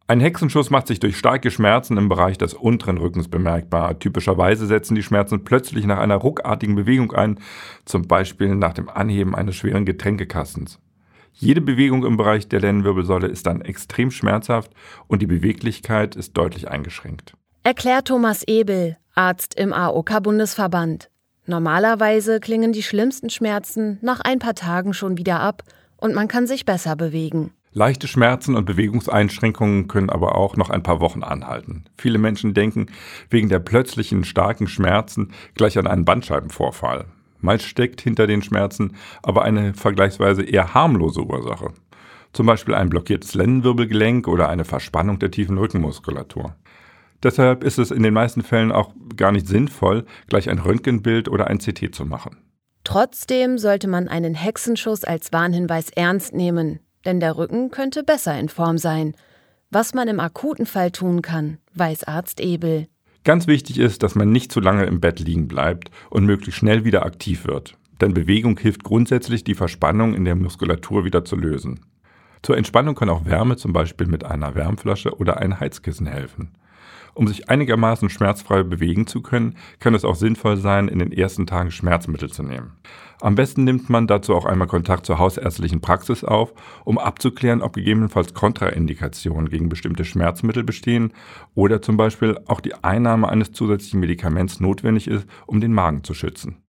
Ein Hexenschuss macht sich durch starke Schmerzen im Bereich des unteren Rückens bemerkbar. Typischerweise setzen die Schmerzen plötzlich nach einer ruckartigen Bewegung ein, zum Beispiel nach dem Anheben eines schweren Getränkekastens. Jede Bewegung im Bereich der Lendenwirbelsäule ist dann extrem schmerzhaft und die Beweglichkeit ist deutlich eingeschränkt. Erklärt Thomas Ebel, Arzt im AOK-Bundesverband. Normalerweise klingen die schlimmsten Schmerzen nach ein paar Tagen schon wieder ab und man kann sich besser bewegen. Leichte Schmerzen und Bewegungseinschränkungen können aber auch noch ein paar Wochen anhalten. Viele Menschen denken wegen der plötzlichen starken Schmerzen gleich an einen Bandscheibenvorfall. Meist steckt hinter den Schmerzen aber eine vergleichsweise eher harmlose Ursache. Zum Beispiel ein blockiertes Lendenwirbelgelenk oder eine Verspannung der tiefen Rückenmuskulatur. Deshalb ist es in den meisten Fällen auch gar nicht sinnvoll, gleich ein Röntgenbild oder ein CT zu machen. Trotzdem sollte man einen Hexenschuss als Warnhinweis ernst nehmen, denn der Rücken könnte besser in Form sein. Was man im akuten Fall tun kann, weiß Arzt Ebel. Ganz wichtig ist, dass man nicht zu lange im Bett liegen bleibt und möglichst schnell wieder aktiv wird. Denn Bewegung hilft grundsätzlich, die Verspannung in der Muskulatur wieder zu lösen. Zur Entspannung kann auch Wärme, zum Beispiel mit einer Wärmflasche oder einem Heizkissen helfen. Um sich einigermaßen schmerzfrei bewegen zu können, kann es auch sinnvoll sein, in den ersten Tagen Schmerzmittel zu nehmen. Am besten nimmt man dazu auch einmal Kontakt zur hausärztlichen Praxis auf, um abzuklären, ob gegebenenfalls Kontraindikationen gegen bestimmte Schmerzmittel bestehen oder zum Beispiel auch die Einnahme eines zusätzlichen Medikaments notwendig ist, um den Magen zu schützen.